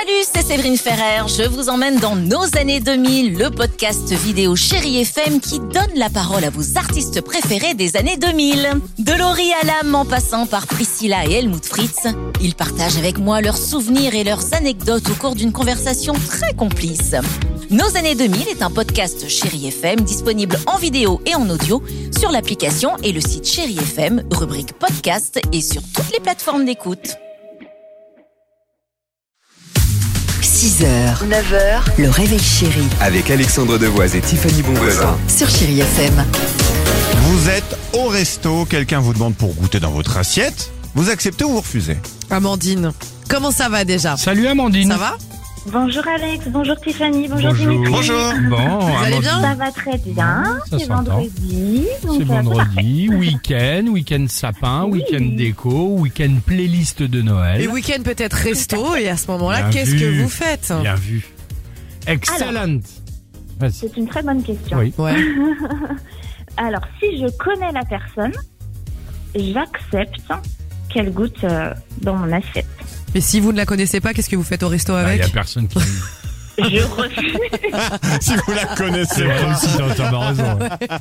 Salut, c'est Séverine Ferrer. Je vous emmène dans nos années 2000, le podcast vidéo Chérie FM qui donne la parole à vos artistes préférés des années 2000. De Laurie Alam en passant par Priscilla et Helmut Fritz, ils partagent avec moi leurs souvenirs et leurs anecdotes au cours d'une conversation très complice. Nos années 2000 est un podcast Chérie FM disponible en vidéo et en audio sur l'application et le site Chérie FM, rubrique podcast et sur toutes les plateformes d'écoute. 6h, 9h, le réveil chéri Avec Alexandre Devoise et Tiffany Bonvoisin. sur Chérie FM. Vous êtes au resto, quelqu'un vous demande pour goûter dans votre assiette. Vous acceptez ou vous refusez? Amandine, comment ça va déjà? Salut Amandine. Ça va? Bonjour Alex, bonjour Tiffany, bonjour Dimitri. Bonjour. Bon, Vous allez bien? Ça va très bien, Ça c'est s'entend. vendredi. donc, C'est parfait. vendredi, week-end sapin, Oui. week-end déco, week-end playlist de Noël. Et week-end peut-être resto, et à ce moment-là, Bien qu'est-ce vu. que vous faites? Bien vu. Excellent. Vas-y. C'est une très bonne question. Oui. Ouais. Alors, si je connais la personne, j'accepte qu'elle goûte dans mon assiette. Mais si vous ne la connaissez pas, qu'est-ce que vous faites au resto Il avec? y a personne qui... Je refuse. Si vous la connaissez C'est vrai pas. aussi, t'as raison.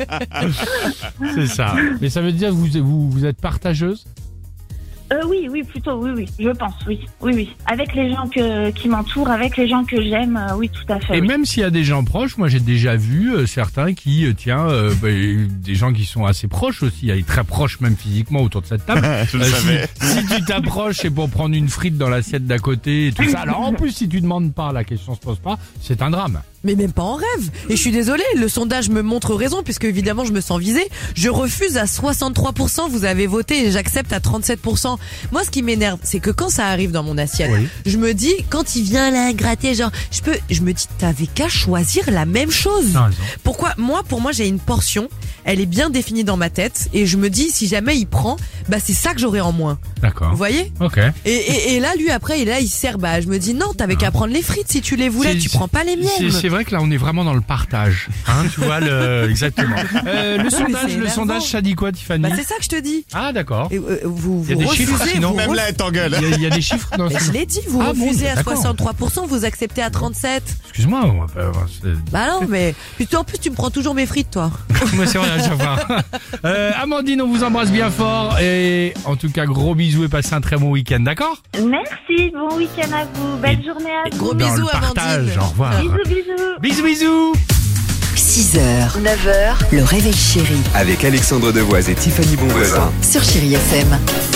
Ouais. C'est ça. Mais ça veut dire que vous êtes partageuse? Oui, plutôt, oui, je pense, oui. Avec les gens qui m'entourent, avec les gens que j'aime, oui, tout à fait. Et oui. même s'il y a des gens proches, moi j'ai déjà vu certains qui, des gens qui sont assez proches aussi, très proches même physiquement autour de cette table. Je le savais. Si tu t'approches, c'est pour prendre une frite dans l'assiette d'à côté et tout ça. Alors en plus, si tu demandes pas, la question se pose pas, c'est un drame. Mais même pas en rêve. Et je suis désolée, le sondage me montre raison, puisque évidemment je me sens visée. Je refuse à 63%, vous avez voté, et j'accepte à 37%. Moi, ce qui m'énerve, c'est que quand ça arrive dans mon assiette, Oui. je me dis, quand il vient là gratter, genre, je me dis, t'avais qu'à choisir la même chose. T'as raison. Pourquoi? Pour moi, j'ai une portion, elle est bien définie dans ma tête, et je me dis, si jamais il prend, bah c'est ça que j'aurai en moins. D'accord. Vous voyez? Ok. Et là, lui, après, il sert, bah, je me dis, non, t'avais qu'à prendre les frites si tu les voulais, tu prends pas les miennes. C'est vrai que là, on est vraiment dans le partage. Hein, tu vois, exactement. Le c'est énervant. sondage, ça dit quoi, Tiffany? Bah, c'est ça que je te dis. Ah, d'accord. Et, vous Il y a des refusez, chiffres, sinon, vous Même là, elle t'engueule. Il y a des chiffres dans Mais ce... je l'ai dit, vous Ah bon, refusez à d'accord. 63%, vous acceptez à 37%. Excuse-moi, on va pas... Bah non, mais puis en plus tu me prends toujours mes frites, toi. Moi, c'est vrai, à chaque fois. Amandine, on vous embrasse bien fort. Et en tout cas, gros bisous et passez un très bon week-end, d'accord? Merci, bon week-end à vous, belle journée à vous. Gros Dans bisous, le partage, Amandine. au revoir. Bisous. Bisous. 6h, 9h, le réveil chéri Avec Alexandre Devoise et Tiffany Bonvoisin. sur Chérie FM.